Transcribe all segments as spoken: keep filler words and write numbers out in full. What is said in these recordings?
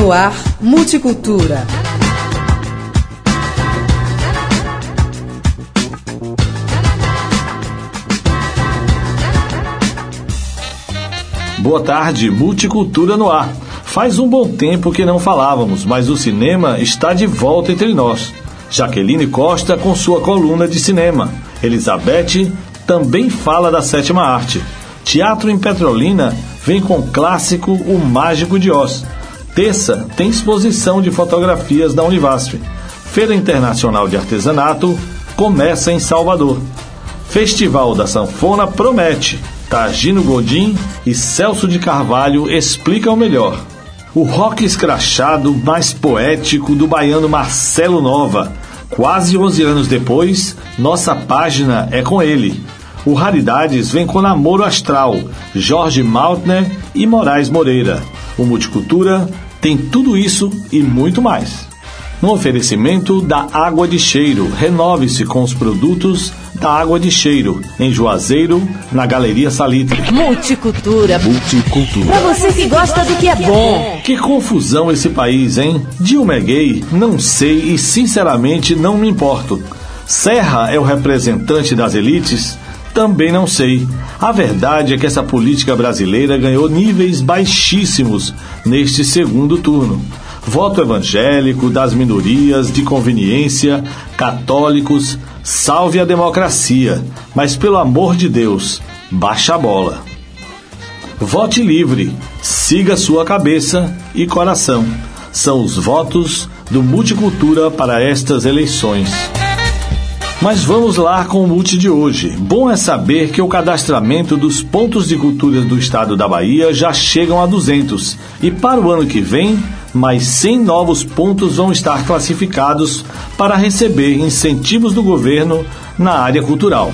No ar, Multicultura. Boa tarde, Multicultura no ar. Faz um bom tempo que não falávamos, mas o cinema está de volta entre nós. Jaqueline Costa com sua coluna de cinema. Elizabeth também fala da sétima arte. Teatro em Petrolina vem com o clássico O Mágico de Oz. Terça tem exposição de fotografias da Univasf. Feira Internacional de Artesanato começa em Salvador. Festival da Sanfona promete. Targino Godin e Celso de Carvalho explicam melhor. O rock escrachado mais poético do baiano Marcelo Nova. Quase onze anos depois, nossa página é com ele. O Raridades vem com Namoro Astral, Jorge Maltner e Moraes Moreira. O Multicultura tem tudo isso e muito mais. No oferecimento da Água de Cheiro, renove-se com os produtos da Água de Cheiro, em Juazeiro, na Galeria Salitre. Multicultura. Multicultura. Pra você que gosta do que é bom. Que confusão esse país, hein? Dilma é gay? Não sei e sinceramente não me importo. Serra é o representante das elites? Também não sei. A verdade é que essa política brasileira ganhou níveis baixíssimos neste segundo turno. Voto evangélico, das minorias, de conveniência, católicos, salve a democracia, mas pelo amor de Deus, baixa a bola. Vote livre, siga sua cabeça e coração. São os votos do Multicultura para estas eleições. Mas vamos lá com o Multi de hoje. Bom é saber que o cadastramento dos pontos de cultura do estado da Bahia já chegam a duzentos. E para o ano que vem, mais cem novos pontos vão estar classificados para receber incentivos do governo na área cultural.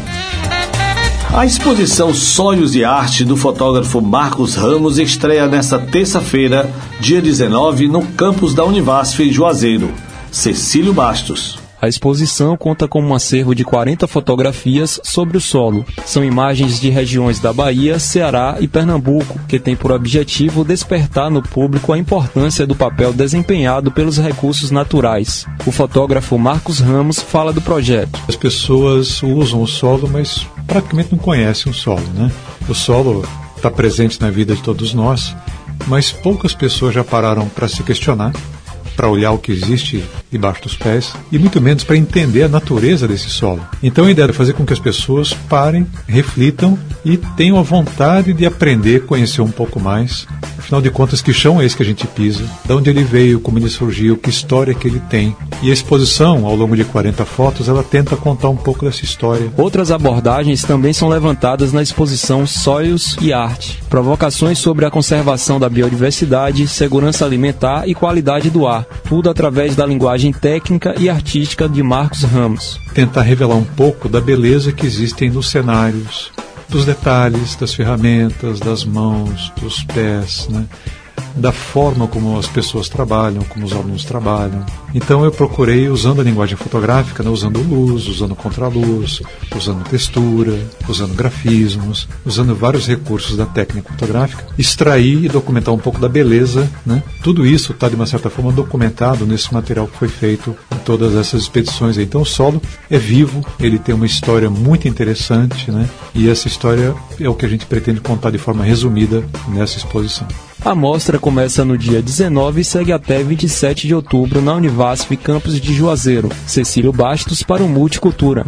A exposição Sonhos e Arte do fotógrafo Marcos Ramos estreia nesta terça-feira, dia dezenove, no campus da Univasf em Juazeiro. Cecílio Bastos. A exposição conta com um acervo de quarenta fotografias sobre o solo. São imagens de regiões da Bahia, Ceará e Pernambuco, que tem por objetivo despertar no público a importância do papel desempenhado pelos recursos naturais. O fotógrafo Marcos Ramos fala do projeto. As pessoas usam o solo, mas praticamente não conhecem o solo, né? O solo está presente na vida de todos nós, mas poucas pessoas já pararam para se questionar, para olhar o que existe debaixo dos pés e muito menos para entender a natureza desse solo. Então a ideia é fazer com que as pessoas parem, reflitam e tenham a vontade de aprender, conhecer um pouco mais. Afinal de contas, que chão é esse que a gente pisa? De onde ele veio, como ele surgiu, que história que ele tem? E a exposição, ao longo de quarenta fotos, ela tenta contar um pouco dessa história. Outras abordagens também são levantadas na exposição Sonhos e Arte. Provocações sobre a conservação da biodiversidade, segurança alimentar e qualidade do ar. Tudo através da linguagem técnica e artística de Marcos Ramos. Tentar revelar um pouco da beleza que existem nos cenários, dos detalhes, das ferramentas, das mãos, dos pés, né? Da forma como as pessoas trabalham, como os alunos trabalham. Então eu procurei, usando a linguagem fotográfica, né, usando luz, usando contraluz, usando textura, usando grafismos, usando vários recursos da técnica fotográfica, extrair e documentar um pouco da beleza, né? Tudo isso está, de uma certa forma, documentado nesse material que foi feito em todas essas expedições. Então o solo é vivo, ele tem uma história muito interessante, né? E essa história é o que a gente pretende contar de forma resumida nessa exposição. A mostra começa no dia dezenove e segue até vinte e sete de outubro na Univasf, campus de Juazeiro. Cecílio Bastos para o Multicultura.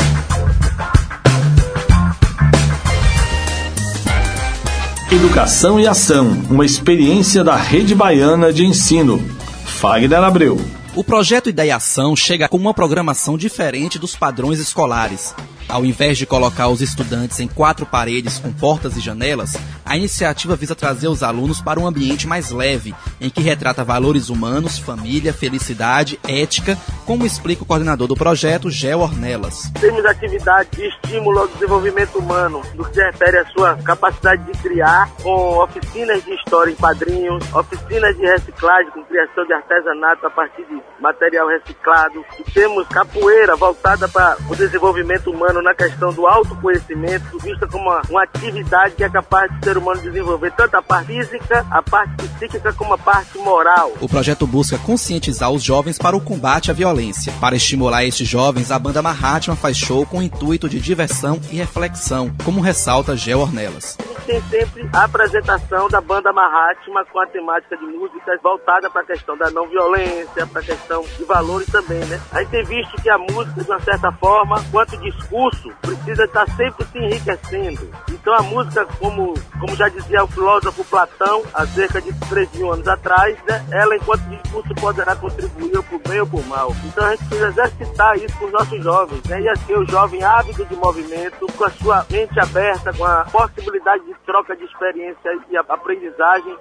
Educação e Ação, uma experiência da Rede Baiana de Ensino. Fagner Abreu. O projeto Ideiação chega com uma programação diferente dos padrões escolares. Ao invés de colocar os estudantes em quatro paredes com portas e janelas, a iniciativa visa trazer os alunos para um ambiente mais leve, em que retrata valores humanos, família, felicidade, ética, como explica o coordenador do projeto, Gel Ornelas. Temos atividade de estímulo ao desenvolvimento humano, no que se refere à sua capacidade de criar, com oficinas de história em quadrinhos, oficinas de reciclagem com criação de artesanato a partir de material reciclado. E temos capoeira voltada para o desenvolvimento humano humano na questão do autoconhecimento, vista como uma, uma atividade que é capaz do ser humano desenvolver tanto a parte física, a parte psíquica, como a parte moral. O projeto busca conscientizar os jovens para o combate à violência. Para estimular estes jovens, a banda Mahatma faz show com o intuito de diversão e reflexão, como ressalta Gel Ornelas. Tem sempre a apresentação da banda Mahatma com a temática de músicas voltada para a questão da não violência, para a questão de valores também, né? A gente tem visto que a música, de uma certa forma, quanto discurso, precisa estar sempre se enriquecendo. Então a música, como, como já dizia o filósofo Platão, há cerca de três mil anos atrás, né? Ela, enquanto discurso, poderá contribuir ou por bem ou por mal. Então a gente precisa exercitar isso com os nossos jovens, né? E assim, o jovem ávido de movimento, com a sua mente aberta, com a possibilidade de troca de experiência e aprendizagem.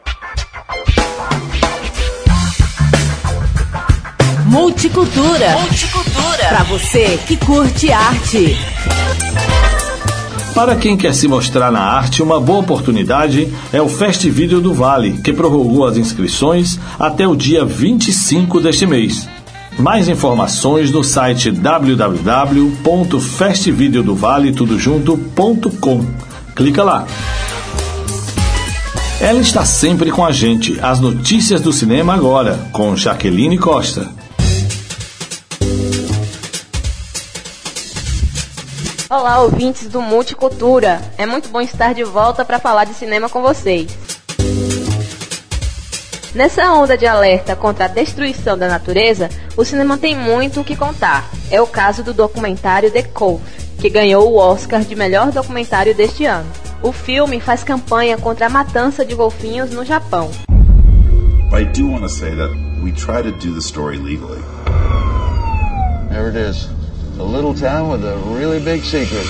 Multicultura. Multicultura. Para você que curte arte. Para quem quer se mostrar na arte, uma boa oportunidade é o Festivídeo do Vale, que prorrogou as inscrições até o dia vinte e cinco deste mês. Mais informações no site w w w ponto festivideodovale tudo junto ponto com. Clica lá. Ela está sempre com a gente. As notícias do cinema agora, com Jaqueline Costa. Olá, ouvintes do Multicultura. É muito bom estar de volta para falar de cinema com vocês. Nessa onda de alerta contra a destruição da natureza, o cinema tem muito o que contar. É o caso do documentário The Cove, que ganhou o Oscar de melhor documentário deste ano. O filme faz campanha contra a matança de golfinhos no Japão. I do want to say that we try to do the story legally. There it is. A little town with a really big secret.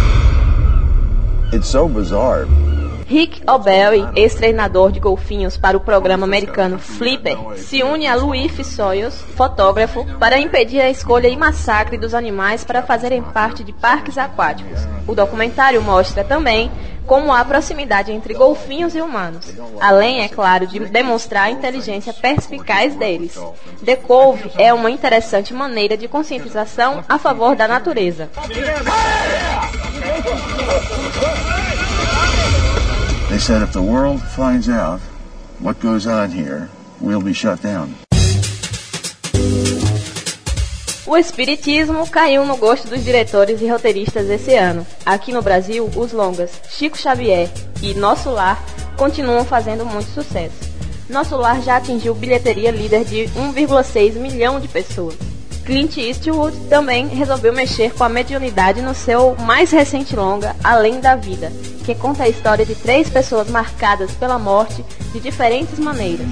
It's so bizarre. Rick O'Barry, ex-treinador de golfinhos para o programa americano Flipper, se une a Louis Fissoyos, fotógrafo, para impedir a escolha e massacre dos animais para fazerem parte de parques aquáticos. O documentário mostra também como há proximidade entre golfinhos e humanos, além, é claro, de demonstrar a inteligência perspicaz deles. The Cove é uma interessante maneira de conscientização a favor da natureza. They said if the world finds out what goes on here, we'll be shut down. O espiritismo caiu no gosto dos diretores e roteiristas esse ano. Aqui no Brasil, os longas Chico Xavier e Nosso Lar continuam fazendo muito sucesso. Nosso Lar já atingiu bilheteria líder de um vírgula seis milhão de pessoas. Clint Eastwood também resolveu mexer com a mediunidade no seu mais recente longa, Além da Vida, que conta a história de três pessoas marcadas pela morte de diferentes maneiras.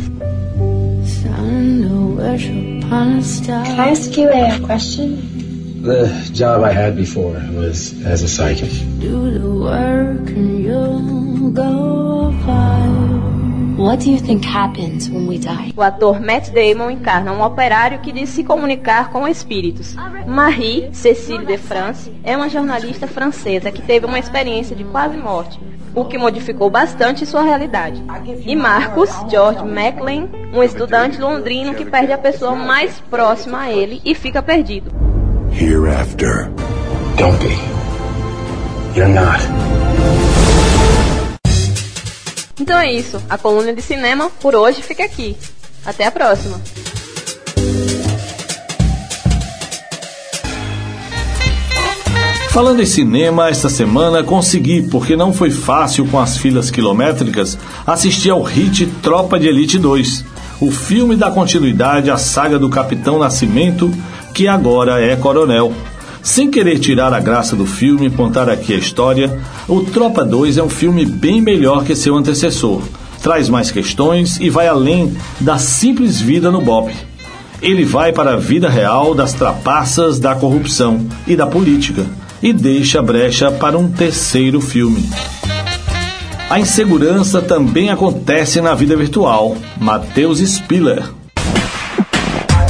Can I ask you a question? The job I had before was as a psychic. Do the work and you'll go far. What do you think happens when we die? O ator Matt Damon encarna um operário que diz se comunicar com espíritos. Marie Cécile de France é uma jornalista francesa que teve uma experiência de quase morte, o que modificou bastante sua realidade. E Marcus George McLean, um estudante londrino que perde a pessoa mais próxima a ele e fica perdido. Hereafter, don't be. You're not. Então é isso, a coluna de cinema por hoje fica aqui. Até a próxima. Falando em cinema, esta semana consegui, porque não foi fácil com as filas quilométricas, assistir ao hit Tropa de Elite dois, o filme dá continuidade à saga do Capitão Nascimento, que agora é coronel. Sem querer tirar a graça do filme e contar aqui a história, o Tropa dois é um filme bem melhor que seu antecessor. Traz mais questões e vai além da simples vida no B O P. Ele vai para a vida real das trapaças, da corrupção e da política, e deixa brecha para um terceiro filme. A insegurança também acontece na vida virtual. Matheus Spiller.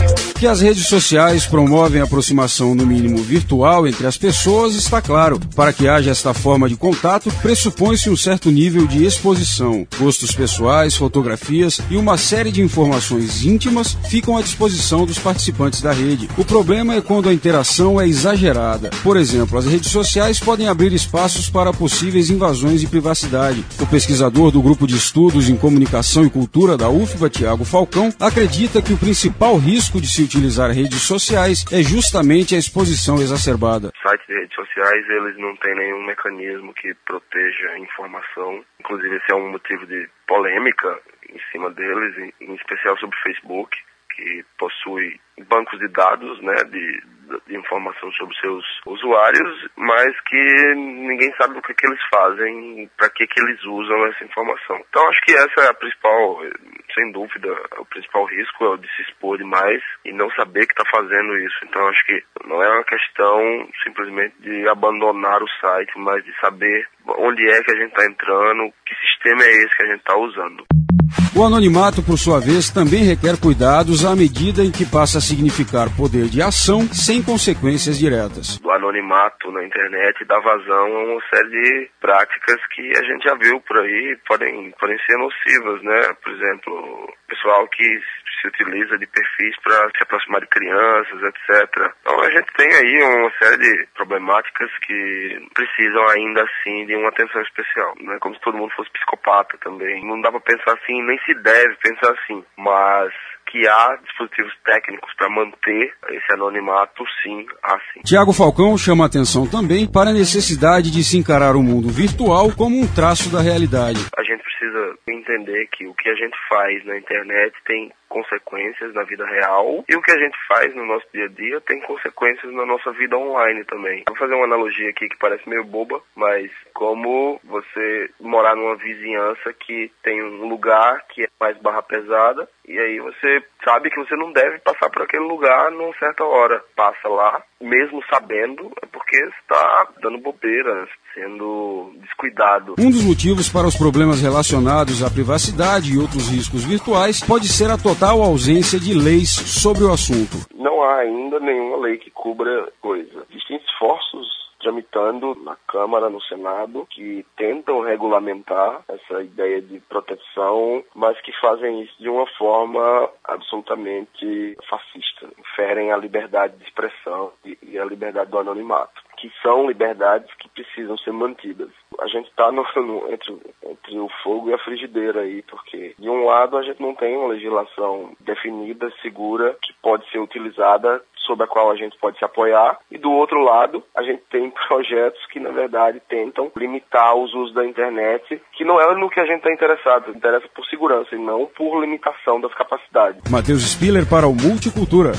Que as redes sociais promovem a aproximação, no mínimo virtual, entre as pessoas, está claro. Para que haja esta forma de contato, pressupõe-se um certo nível de exposição. Gostos pessoais, fotografias e uma série de informações íntimas ficam à disposição dos participantes da rede. O problema é quando a interação é exagerada. Por exemplo, as redes sociais podem abrir espaços para possíveis invasões de privacidade. O pesquisador do Grupo de Estudos em Comunicação e Cultura da U F B A, Tiago Falcão, acredita que o principal risco de se utilizar redes sociais é justamente a exposição exacerbada. Sites de redes sociais, eles não têm nenhum mecanismo que proteja a informação. Inclusive, esse é um motivo de polêmica em cima deles, em especial sobre o Facebook, que possui bancos de dados, né, de, de informação sobre seus usuários, mas que ninguém sabe o que, que eles fazem, para que, que eles usam essa informação. Então, acho que essa é a principal, sem dúvida, o principal risco é o de se expor demais e não saber que está fazendo isso. Então, acho que não é uma questão simplesmente de abandonar o site, mas de saber onde é que a gente está entrando, que sistema é esse que a gente está usando. O anonimato, por sua vez, também requer cuidados à medida em que passa a significar poder de ação sem consequências diretas. O anonimato na internet dá vazão a uma série de práticas que a gente já viu por aí, podem, podem ser nocivas, né? Por exemplo, pessoal que se utiliza de perfis para se aproximar de crianças, etcétera. Então a gente tem aí uma série de problemáticas que precisam ainda assim de uma atenção especial. Não é como se todo mundo fosse psicopata também. Não dá para pensar assim, nem se deve pensar assim, mas que há dispositivos técnicos para manter esse anonimato, sim, há sim. Tiago Falcão chama a atenção também para a necessidade de se encarar o mundo virtual como um traço da realidade. A gente precisa entender que o que a gente faz na internet tem consequências na vida real e o que a gente faz no nosso dia a dia tem consequências na nossa vida online também. Vou fazer uma analogia aqui que parece meio boba, mas como você morar numa vizinhança que tem um lugar que é mais barra pesada e aí você sabe que você não deve passar por aquele lugar numa certa hora. Passa lá, mesmo sabendo, é porque está dando bobeira, sendo descuidado. Um dos motivos para os problemas relacionados à privacidade e outros riscos virtuais pode ser a total ausência de leis sobre o assunto. Não há ainda nenhuma lei que cubra coisa. Existem esforços tramitando na Câmara, no Senado, que tentam regulamentar essa ideia de proteção, mas que fazem isso de uma forma absolutamente fascista. Inferem a liberdade de expressão e a liberdade do anonimato, que são liberdades que precisam ser mantidas. A gente está entre, entre o fogo e a frigideira aí, porque de um lado a gente não tem uma legislação definida, segura, que pode ser utilizada, sobre a qual a gente pode se apoiar, e do outro lado a gente tem projetos que na verdade tentam limitar os usos da internet, que não é no que a gente está interessado, interessa por segurança e não por limitação das capacidades. Matheus Spiller para o Multicultura.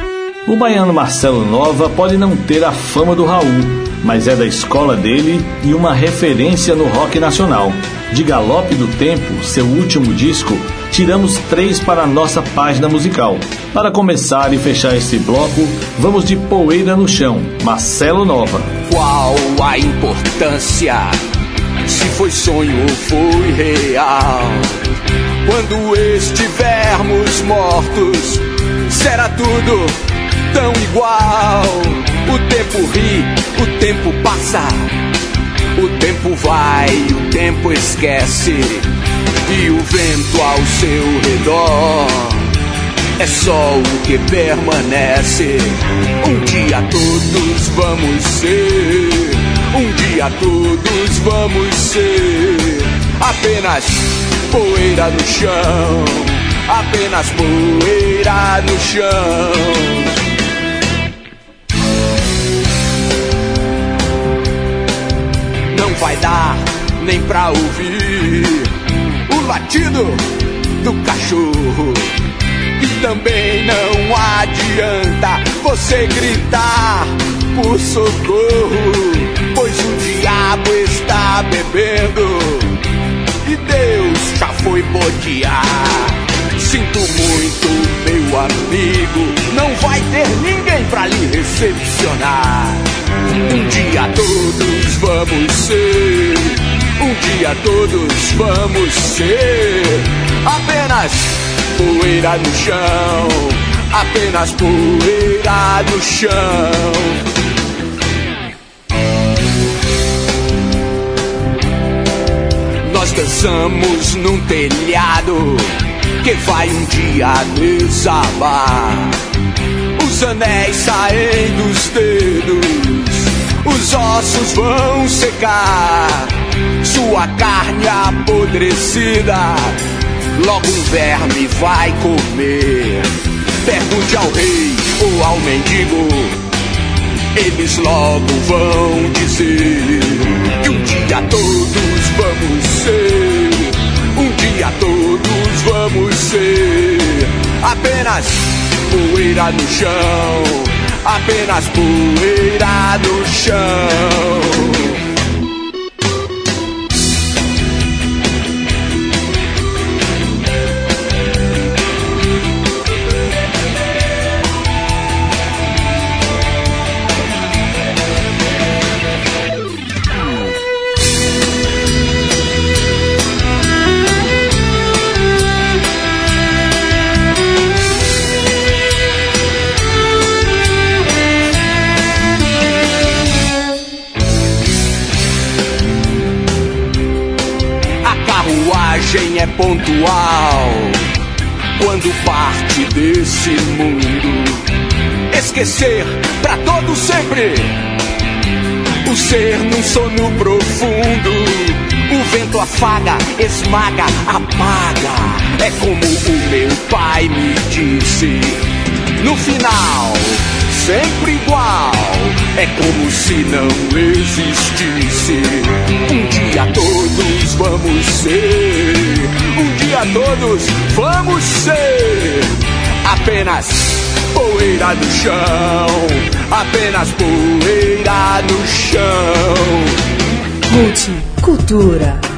O baiano Marcelo Nova pode não ter a fama do Raul, mas é da escola dele e uma referência no rock nacional. De Galope do Tempo, seu último disco, tiramos três para a nossa página musical. Para começar e fechar esse bloco, vamos de Poeira no Chão, Marcelo Nova. Qual a importância, se foi sonho ou foi real? Quando estivermos mortos, será tudo tão igual. O tempo ri, o tempo passa, o tempo vai, o tempo esquece, e o vento ao seu redor é só o que permanece. Um dia todos vamos ser, um dia todos vamos ser apenas poeira no chão, apenas poeira no chão. Não vai dar nem pra ouvir o latido do cachorro, e também não adianta você gritar por socorro, pois o diabo está bebendo e Deus já foi botear. Sinto muito, meu amigo, não vai ter ninguém pra lhe recepcionar. Um dia todos vamos ser, um dia todos vamos ser apenas poeira no chão, apenas poeira no chão. Nós dançamos num telhado que vai um dia desabar. Os anéis saem dos dedos, os ossos vão secar, sua carne apodrecida logo um verme vai comer. Pergunte ao rei ou ao mendigo, eles logo vão dizer que um dia todos vamos ser, um dia todos vamos ser apenas poeira no chão, apenas poeira no chão. É pontual quando parte desse mundo. Esquecer pra todo sempre, o ser num sono profundo. O vento afaga, esmaga, apaga. É como o meu pai me disse. No final, sempre igual. É como se não existisse. Um dia todos vamos ser, um dia todos vamos ser apenas poeira no chão, apenas poeira no chão. Multicultura.